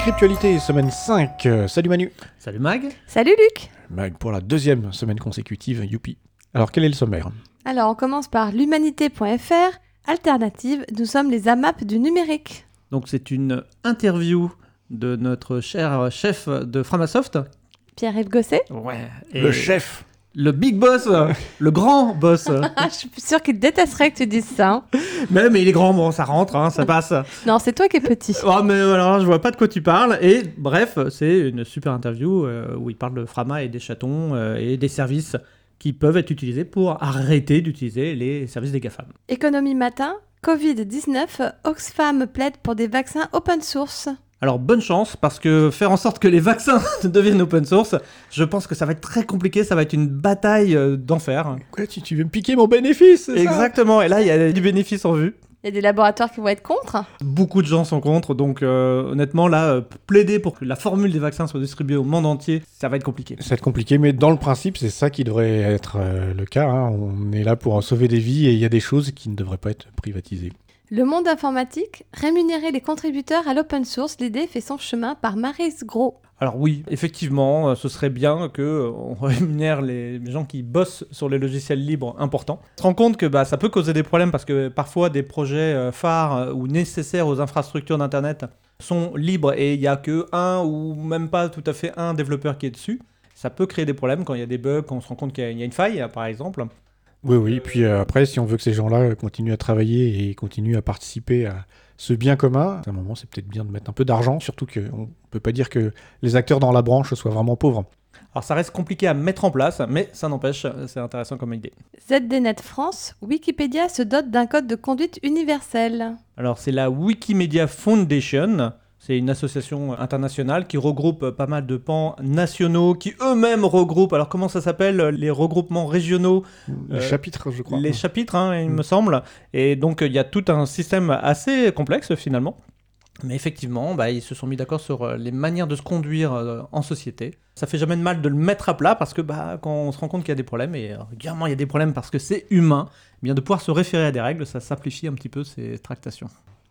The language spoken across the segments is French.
Cryptualité, semaine 5. Salut Manu. Salut Mag. Salut Luc. Mag pour la deuxième semaine consécutive, youpi. Alors quel est le sommaire ? Alors on commence par l'humanité.fr. Alternative, nous sommes les AMAP du numérique. Donc c'est une interview de notre cher chef de Framasoft. Pierre-Yves Gosset. Ouais. Le chef. Le big boss, le grand boss. Je suis sûre qu'il détesterait que tu dises ça. Hein. Mais il est grand, bon, ça rentre, hein, ça passe. Non, c'est toi qui es petit. Oh, mais alors, je vois pas de quoi tu parles. Et bref, c'est une super interview où il parle de Frama et des chatons et des services qui peuvent être utilisés pour arrêter d'utiliser les services des GAFAM. Économie matin, Covid-19, Oxfam plaide pour des vaccins open source. Alors bonne chance, parce que faire en sorte que les vaccins deviennent open source, je pense que ça va être très compliqué, ça va être une bataille d'enfer. Quoi, tu veux me piquer mon bénéfice, c'est Exactement, et là il y a du bénéfice en vue. Il y a des laboratoires qui vont être contre. Beaucoup de gens sont contre, donc honnêtement là, plaider pour que la formule des vaccins soit distribuée au monde entier, ça va être compliqué. Ça va être compliqué, mais dans le principe, c'est ça qui devrait être le cas. Hein. On est là pour sauver des vies et il y a des choses qui ne devraient pas être privatisées. Le monde informatique, rémunérer les contributeurs à l'open source, l'idée fait son chemin par Maryse Gros. Alors oui, effectivement, ce serait bien qu'on rémunère les gens qui bossent sur les logiciels libres importants. On se rend compte que ça peut causer des problèmes parce que parfois des projets phares ou nécessaires aux infrastructures d'Internet sont libres et il n'y a que un ou même pas tout à fait un développeur qui est dessus. Ça peut créer des problèmes quand il y a des bugs, quand on se rend compte qu'il y a une faille, par exemple. Oui, puis après, si on veut que ces gens-là continuent à travailler et continuent à participer à ce bien commun, à un moment, c'est peut-être bien de mettre un peu d'argent, surtout qu'on ne peut pas dire que les acteurs dans la branche soient vraiment pauvres. Alors ça reste compliqué à mettre en place, mais ça n'empêche, c'est intéressant comme idée. ZDNet France, Wikipédia se dote d'un code de conduite universel. Alors c'est la Wikimedia Foundation. C'est une association internationale qui regroupe pas mal de pans nationaux, qui eux-mêmes regroupent, alors comment ça s'appelle, les regroupements régionaux Les chapitres, je crois. Les chapitres, il me semble. Et donc il y a tout un système assez complexe finalement. Mais effectivement, ils se sont mis d'accord sur les manières de se conduire en société. Ça fait jamais de mal de le mettre à plat parce que quand on se rend compte qu'il y a des problèmes, et régulièrement il y a des problèmes parce que c'est humain, bien de pouvoir se référer à des règles, ça simplifie un petit peu ces tractations.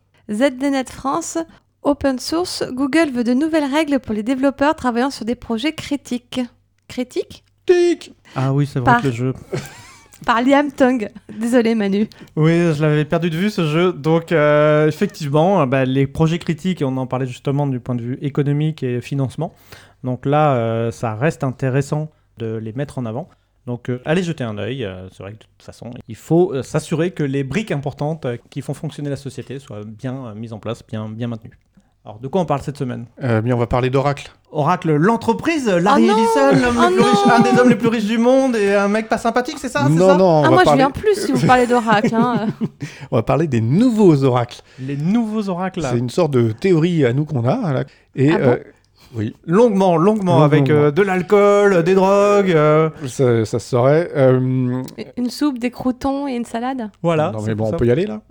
ZDNet France, open source, Google veut de nouvelles règles pour les développeurs travaillant sur des projets critiques. Critiques ? Ah oui, c'est vrai que le jeu... Par Liam Tong. Désolé Manu. Oui, je l'avais perdu de vue ce jeu. Donc effectivement, les projets critiques, et on en parlait justement du point de vue économique et financement. Donc là, ça reste intéressant de les mettre en avant. Donc allez jeter un œil. C'est vrai que de toute façon, il faut s'assurer que les briques importantes qui font fonctionner la société soient bien mises en place, bien maintenues. Alors, de quoi on parle cette semaine ? Bien, on va parler d'Oracle. Oracle, l'entreprise, Larry Ellison, un des hommes les plus riches du monde et un mec pas sympathique, c'est ça ? Non, je viens plus si vous parlez d'Oracle. On va parler des nouveaux oracles. Les nouveaux oracles. C'est une sorte de théorie à nous qu'on a. Là. Et, bon oui. Longuement, avec de l'alcool, des drogues. Ça se saurait. Une soupe, des croûtons et une salade. Voilà. Non mais bon, on peut y aller là.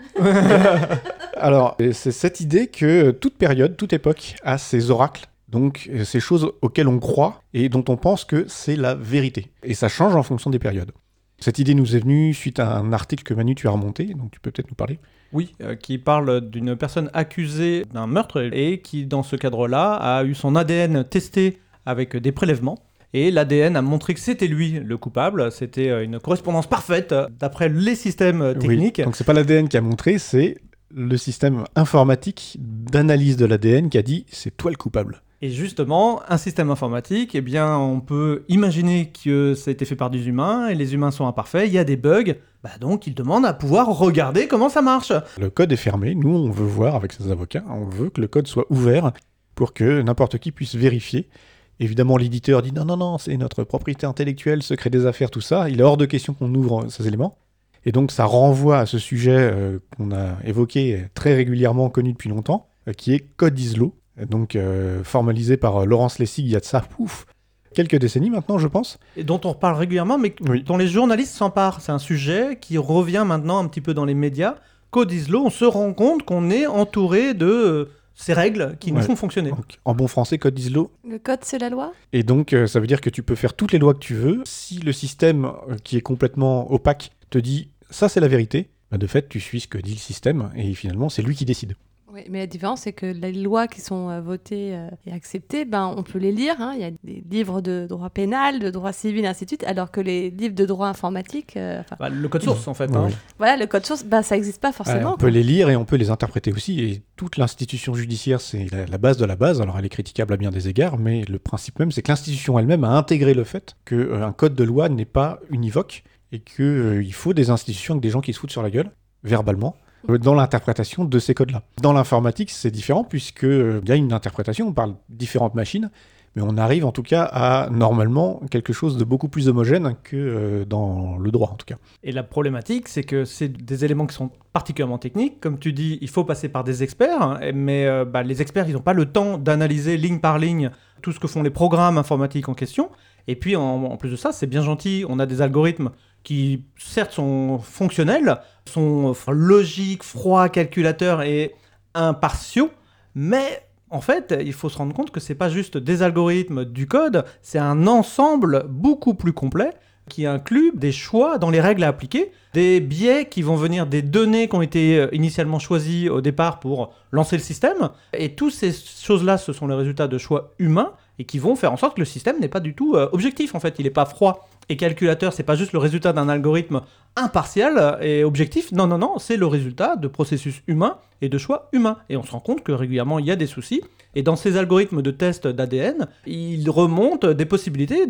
Alors, c'est cette idée que toute période, toute époque a ses oracles. Donc, ces choses auxquelles on croit et dont on pense que c'est la vérité. Et ça change en fonction des périodes. Cette idée nous est venue suite à un article que Manu, tu as remonté, donc tu peux peut-être nous parler. Oui, qui parle d'une personne accusée d'un meurtre et qui, dans ce cadre-là, a eu son ADN testé avec des prélèvements. Et l'ADN a montré que c'était lui le coupable. C'était une correspondance parfaite d'après les systèmes techniques. Oui, donc c'est pas l'ADN qui a montré, c'est le système informatique d'analyse de l'ADN qui a dit « c'est toi le coupable ». Et justement, un système informatique, on peut imaginer que ça a été fait par des humains, et les humains sont imparfaits, il y a des bugs, donc ils demandent à pouvoir regarder comment ça marche. Le code est fermé, nous on veut voir avec ses avocats, on veut que le code soit ouvert pour que n'importe qui puisse vérifier. Évidemment, l'éditeur dit non, c'est notre propriété intellectuelle, secret des affaires, tout ça, il est hors de question qu'on ouvre ces éléments. Et donc ça renvoie à ce sujet qu'on a évoqué très régulièrement, connu depuis longtemps, qui est Code Islo. Donc formalisé par Laurence Lessig il y a de ça, quelques décennies maintenant, je pense. Et dont on reparle régulièrement, mais dont les journalistes s'emparent. C'est un sujet qui revient maintenant un petit peu dans les médias. Code Islo, on se rend compte qu'on est entouré de ces règles qui nous font fonctionner. Donc, en bon français, Code Islo. Le code, c'est la loi ? Et donc, ça veut dire que tu peux faire toutes les lois que tu veux. Si le système qui est complètement opaque te dit « ça, c'est la vérité », de fait, tu suis ce que dit le système et finalement, c'est lui qui décide. Oui, mais la différence, c'est que les lois qui sont votées et acceptées, on peut les lire. Il y a des livres de droit pénal, de droit civil, et ainsi de suite, alors que les livres de droit informatique... le code source, en fait. Oui. Voilà, le code source, ça n'existe pas forcément. On peut les lire et on peut les interpréter aussi. Et toute l'institution judiciaire, c'est la base de la base. Alors, elle est critiquable à bien des égards, mais le principe même, c'est que l'institution elle-même a intégré le fait qu'un code de loi n'est pas univoque et qu'il faut des institutions avec des gens qui se foutent sur la gueule, verbalement, dans l'interprétation de ces codes-là. Dans l'informatique, c'est différent, puisqu'il y a une interprétation, on parle de différentes machines, mais on arrive en tout cas à, normalement, quelque chose de beaucoup plus homogène que dans le droit, en tout cas. Et la problématique, c'est que c'est des éléments qui sont particulièrement techniques. Comme tu dis, il faut passer par des experts, mais les experts, ils n'ont pas le temps d'analyser ligne par ligne tout ce que font les programmes informatiques en question. Et puis, en plus de ça, c'est bien gentil, on a des algorithmes qui, certes, sont fonctionnels, sont logiques, froids, calculateurs et impartiaux, mais en fait, il faut se rendre compte que c'est pas juste des algorithmes, du code, c'est un ensemble beaucoup plus complet qui inclut des choix dans les règles à appliquer, des biais qui vont venir des données qui ont été initialement choisies au départ pour lancer le système, et toutes ces choses-là, ce sont les résultats de choix humains et qui vont faire en sorte que le système n'est pas du tout objectif, en fait, il n'est pas froid. Et calculateur, c'est pas juste le résultat d'un algorithme impartial et objectif. Non, c'est le résultat de processus humains et de choix humains. Et on se rend compte que régulièrement, il y a des soucis. Et dans ces algorithmes de test d'ADN, il remonte des possibilités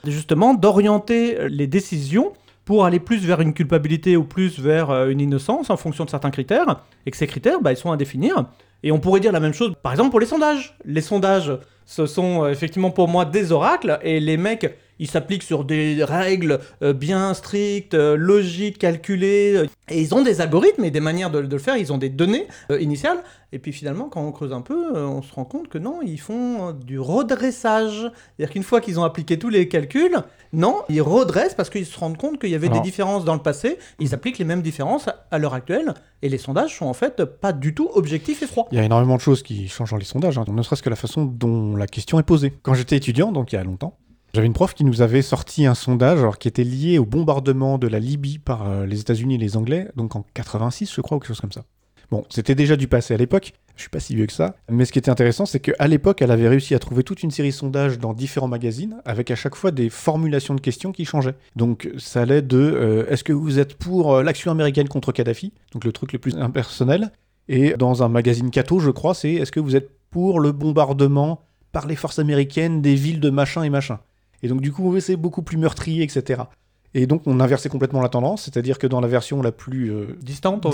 d'orienter les décisions pour aller plus vers une culpabilité ou plus vers une innocence en fonction de certains critères. Et que ces critères, ils sont à définir. Et on pourrait dire la même chose, par exemple, pour les sondages. Les sondages, ce sont effectivement pour moi des oracles. Et les mecs... ils s'appliquent sur des règles bien strictes, logiques, calculées. Et ils ont des algorithmes et des manières de le faire. Ils ont des données initiales. Et puis finalement, quand on creuse un peu, on se rend compte que non, ils font du redressage. C'est-à-dire qu'une fois qu'ils ont appliqué tous les calculs, non, ils redressent parce qu'ils se rendent compte qu'il y avait des différences dans le passé. Ils appliquent les mêmes différences à l'heure actuelle. Et les sondages sont en fait pas du tout objectifs et froids. Il y a énormément de choses qui changent dans les sondages, ne serait-ce que la façon dont la question est posée. Quand j'étais étudiant, donc il y a longtemps, j'avais une prof qui nous avait sorti un sondage qui était lié au bombardement de la Libye par les États-Unis et les Anglais, donc en 86, je crois, ou quelque chose comme ça. Bon, c'était déjà du passé à l'époque, je suis pas si vieux que ça, mais ce qui était intéressant, c'est qu'à l'époque, elle avait réussi à trouver toute une série de sondages dans différents magazines, avec à chaque fois des formulations de questions qui changeaient. Donc ça allait de est-ce que vous êtes pour l'action américaine contre Kadhafi, donc le truc le plus impersonnel, et dans un magazine catho, je crois, c'est est-ce que vous êtes pour le bombardement par les forces américaines des villes de machin et machin. Et donc, du coup, c'est beaucoup plus meurtrier, etc. Et donc, on inversait complètement la tendance, c'est-à-dire que dans la version la plus distante,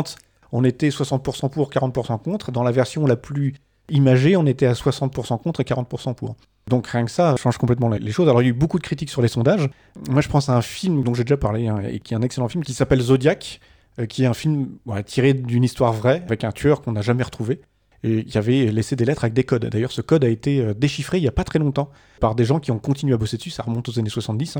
on était 60% pour, 40% contre. Dans la version la plus imagée, on était à 60% contre et 40% pour. Donc, rien que ça change complètement les choses. Alors, il y a eu beaucoup de critiques sur les sondages. Moi, je pense à un film dont j'ai déjà parlé, et qui est un excellent film, qui s'appelle Zodiac, qui est un film tiré d'une histoire vraie, avec un tueur qu'on n'a jamais retrouvé. Et qui avait laissé des lettres avec des codes. D'ailleurs, ce code a été déchiffré il n'y a pas très longtemps par des gens qui ont continué à bosser dessus, ça remonte aux années 70.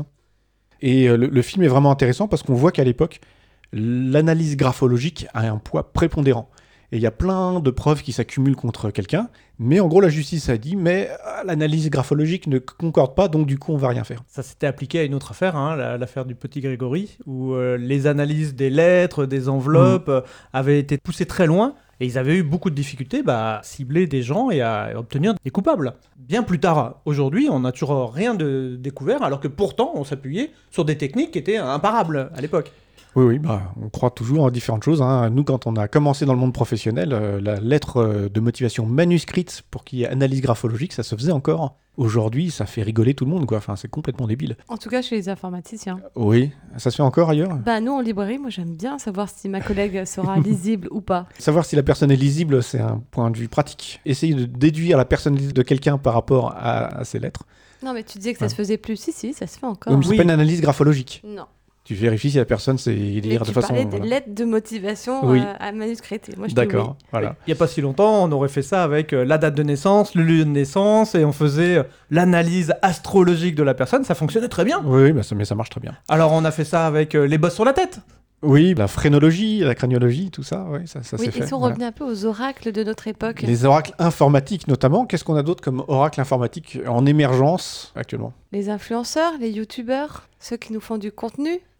Et le film est vraiment intéressant parce qu'on voit qu'à l'époque, l'analyse graphologique a un poids prépondérant. Et il y a plein de preuves qui s'accumulent contre quelqu'un, mais en gros, la justice a dit, mais l'analyse graphologique ne concorde pas, donc du coup, on va rien faire. Ça s'était appliqué à une autre affaire, l'affaire du petit Grégory, où les analyses des lettres, des enveloppes avaient été poussées très loin. Et ils avaient eu beaucoup de difficultés à cibler des gens et à obtenir des coupables. Bien plus tard, aujourd'hui, on n'a toujours rien de découvert, alors que pourtant, on s'appuyait sur des techniques qui étaient imparables à l'époque. Oui, on croit toujours à différentes choses. Nous, quand on a commencé dans le monde professionnel, la lettre de motivation manuscrite pour qu'il y ait analyse graphologique, ça se faisait encore. Aujourd'hui, ça fait rigoler tout le monde, quoi. Enfin, c'est complètement débile. En tout cas, chez les informaticiens. Oui, ça se fait encore ailleurs ? Nous, en librairie, moi, j'aime bien savoir si ma collègue sera lisible ou pas. Savoir si la personne est lisible, c'est un point de vue pratique. Essayer de déduire la personnalité de quelqu'un par rapport à ses lettres. Non, mais tu disais que ça se faisait plus. Si, ça se fait encore. Oui, mais c'est pas une analyse graphologique. Non. Tu vérifies si la personne sait lire de façon... Mais tu parlais des lettres de motivation à manuscrites. Moi, je D'accord, dis oui. voilà. Il n'y a pas si longtemps, on aurait fait ça avec la date de naissance, le lieu de naissance, et on faisait l'analyse astrologique de la personne. Ça fonctionnait très bien. Oui, mais ça marche très bien. Alors, on a fait ça avec les bosses sur la tête. Oui, la phrénologie, la craniologie, tout ça, ça s'est fait. Ils sont revenus un peu aux oracles de notre époque. Les oracles informatiques notamment. Qu'est-ce qu'on a d'autre comme oracles informatiques en émergence actuellement ? Les influenceurs, les youtubeurs, ceux qui nous font du contenu.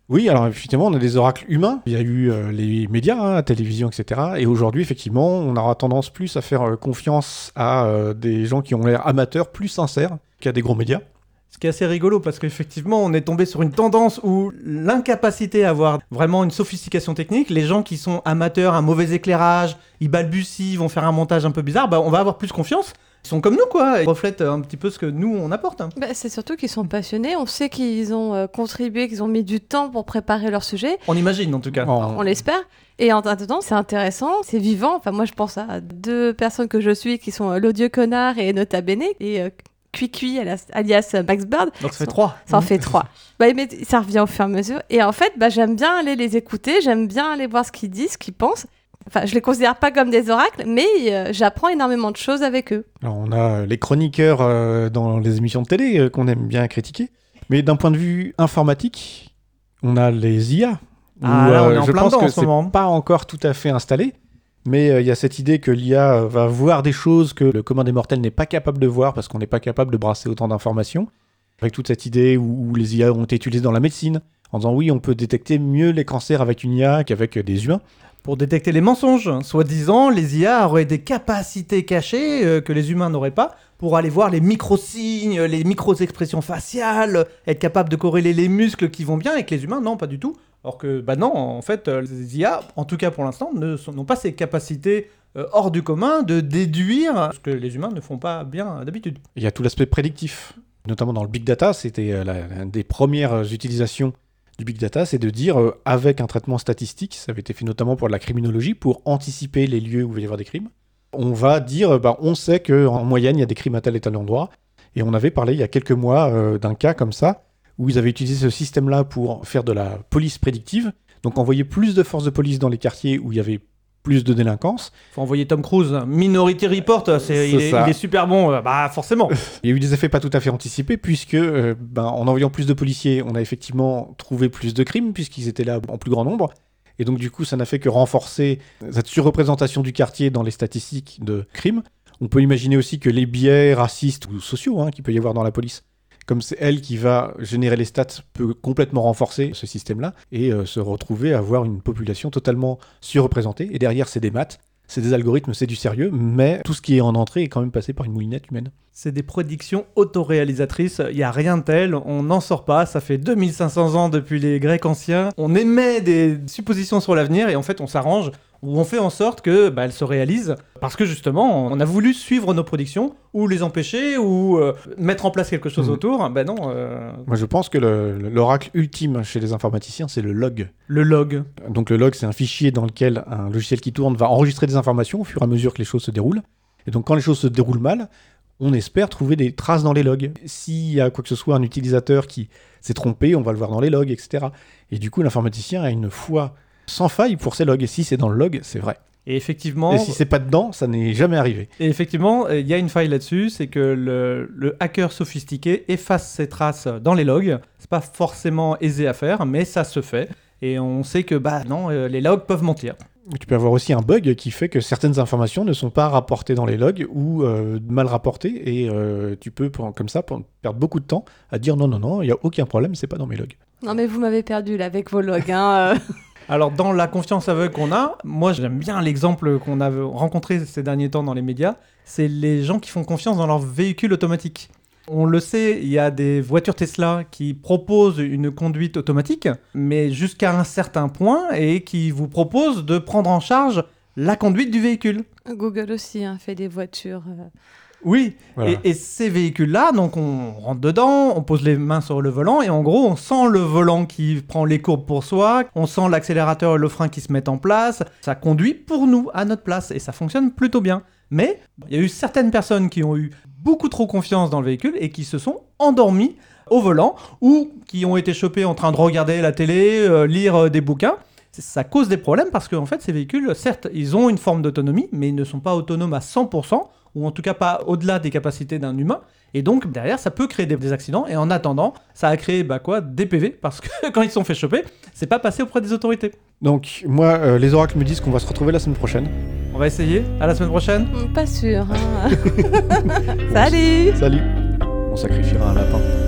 Oui, alors effectivement, on a des oracles humains. Il y a eu les médias, la télévision, etc. Et aujourd'hui, effectivement, on aura tendance plus à faire confiance à des gens qui ont l'air amateurs, plus sincères, qu'à des gros médias. Ce qui est assez rigolo parce qu'effectivement, on est tombé sur une tendance où l'incapacité à avoir vraiment une sophistication technique, les gens qui sont amateurs, un mauvais éclairage, ils balbutient, vont faire un montage un peu bizarre, on va avoir plus confiance. Ils sont comme nous, quoi. Ils reflètent un petit peu ce que nous, on apporte. C'est surtout qu'ils sont passionnés. On sait qu'ils ont contribué, qu'ils ont mis du temps pour préparer leur sujet. On imagine, en tout cas. On l'espère. Et en attendant, c'est intéressant, c'est vivant. Enfin, moi, je pense à 2 personnes que je suis qui sont l'odieux connard et Nota Bene. Et Cui alias Max Bird. Donc ça fait 3. Ça en fait 3. Mais ça revient au fur et à mesure. Et en fait, j'aime bien aller les écouter. J'aime bien aller voir ce qu'ils disent, ce qu'ils pensent. Enfin, je les considère pas comme des oracles, mais j'apprends énormément de choses avec eux. Alors, on a les chroniqueurs dans les émissions de télé qu'on aime bien critiquer. Mais d'un point de vue informatique, on a les IA. Là, on est en je plein pense dedans que en ce moment. c'est pas encore tout à fait installé. Mais il y a cette idée que l'IA va voir des choses que le commun des mortels n'est pas capable de voir parce qu'on n'est pas capable de brasser autant d'informations. Avec toute cette idée où les IA ont été utilisées dans la médecine, en disant oui, on peut détecter mieux les cancers avec une IA qu'avec des humains. Pour détecter les mensonges, soi-disant, les IA auraient des capacités cachées que les humains n'auraient pas pour aller voir les micro-signes, les micro-expressions faciales, être capable de corréler les muscles qui vont bien et que les humains, non, pas du tout. Alors que, non, en fait, les IA, en tout cas pour l'instant, n'ont pas ces capacités hors du commun de déduire ce que les humains ne font pas bien d'habitude. Il y a tout l'aspect prédictif, notamment dans le big data, c'était l'une des premières utilisations du big data, c'est de dire, avec un traitement statistique, ça avait été fait notamment pour la criminologie, pour anticiper les lieux où il va y avoir des crimes, on va dire, on sait qu'en moyenne, il y a des crimes à tel et tel endroit, et on avait parlé il y a quelques mois d'un cas comme ça, où ils avaient utilisé ce système-là pour faire de la police prédictive, donc envoyer plus de forces de police dans les quartiers où il y avait plus de délinquance. Faut envoyer Tom Cruise. Minority Report, il est super bon, forcément. Il y a eu des effets pas tout à fait anticipés, puisque en envoyant plus de policiers, on a effectivement trouvé plus de crimes, puisqu'ils étaient là en plus grand nombre. Et donc du coup, ça n'a fait que renforcer cette surreprésentation du quartier dans les statistiques de crimes. On peut imaginer aussi que les biais racistes ou sociaux qu'il peut y avoir dans la police, comme c'est elle qui va générer les stats, peut complètement renforcer ce système-là et se retrouver à avoir une population totalement surreprésentée. Et derrière, c'est des maths, c'est des algorithmes, c'est du sérieux, mais tout ce qui est en entrée est quand même passé par une moulinette humaine. C'est des prédictions autoréalisatrices, il n'y a rien de tel, on n'en sort pas, ça fait 2500 ans depuis les Grecs anciens, on émet des suppositions sur l'avenir et en fait on s'arrange, ou on fait en sorte que elles se réalisent, parce que justement on a voulu suivre nos prédictions, ou les empêcher, ou mettre en place quelque chose autour, non. Moi je pense que l'oracle ultime chez les informaticiens, c'est le log. Le log. Donc le log, c'est un fichier dans lequel un logiciel qui tourne va enregistrer des informations au fur et à mesure que les choses se déroulent, et donc quand les choses se déroulent mal, on espère trouver des traces dans les logs. S'il y a quoi que ce soit un utilisateur qui s'est trompé, on va le voir dans les logs, etc. Et du coup, l'informaticien a une foi sans faille pour ces logs. Et si c'est dans le log, c'est vrai. Et effectivement... Et si c'est pas dedans, ça n'est jamais arrivé. Et effectivement, il y a une faille là-dessus, c'est que le hacker sophistiqué efface ses traces dans les logs. C'est pas forcément aisé à faire, mais ça se fait. Et on sait que, les logs peuvent mentir. Tu peux avoir aussi un bug qui fait que certaines informations ne sont pas rapportées dans les logs ou mal rapportées et tu peux comme ça perdre beaucoup de temps à dire non, il n'y a aucun problème, c'est pas dans mes logs. Non mais vous m'avez perdu là avec vos logs. Alors dans la confiance aveugle qu'on a, moi j'aime bien l'exemple qu'on a rencontré ces derniers temps dans les médias, c'est les gens qui font confiance dans leur véhicule automatique. On le sait, il y a des voitures Tesla qui proposent une conduite automatique, mais jusqu'à un certain point, et qui vous proposent de prendre en charge la conduite du véhicule. Google aussi fait des voitures. Oui, voilà. Et ces véhicules-là, donc on rentre dedans, on pose les mains sur le volant, et en gros, on sent le volant qui prend les courbes pour soi, on sent l'accélérateur et le frein qui se mettent en place, ça conduit pour nous, à notre place, et ça fonctionne plutôt bien. Mais il y a eu certaines personnes qui ont eu beaucoup trop confiance dans le véhicule et qui se sont endormies au volant ou qui ont été chopées en train de regarder la télé, lire des bouquins. Ça cause des problèmes parce qu'en fait, ces véhicules, certes, ils ont une forme d'autonomie, mais ils ne sont pas autonomes à 100%, ou en tout cas pas au-delà des capacités d'un humain. Et donc, derrière, ça peut créer des accidents. Et en attendant, ça a créé des PV, parce que quand ils se sont fait choper, c'est pas passé auprès des autorités. Donc, moi, les oracles me disent qu'on va se retrouver la semaine prochaine. On va essayer. À la semaine prochaine. Pas sûr. Salut. Salut. On sacrifiera un lapin.